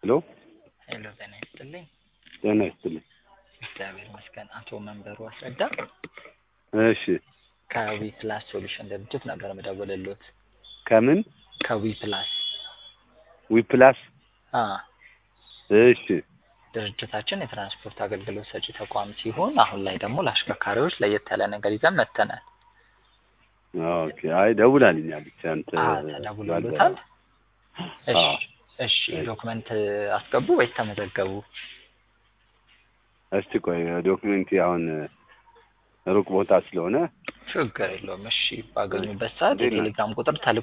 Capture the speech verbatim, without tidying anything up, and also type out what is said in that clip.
ሄሎ ሄሎ ጤና ይስጥልኝ። ጤና ይስጥልኝ። እግዚአብሔር ይመስገን። አቶ መንበሩ አስረዳ እሺ ከዊ ፕላስ ሶሉሽን ድርጅት ነበር መደወልልዎት። ከምን ከዊ ፕላስ ዊ ፕላስ? አ እሺ ድርጅታችን የትራንስፖርት አገልግሎት ሰጪ ተቋም ሲሆን አሁን ላይ ደግሞ ለአሽከርካሪዎች ለየት ያለ ነገር ይዘን መጥተናል። ኦኬ። አይ ደውላልኛለች አንተ አ ተደውሎልዎታል? እሺ አዎ እሺ ዶክመንት አስገቡ ወይስ ተመዘገቡ? እስቲ ቆይ ዶክመንት አሁን ሩቅ ቦታ ስለሆነ ችግር የለውም። እሺ ባገኙበት ሰዓት የቴሌግራም ቁጥር ተልኮ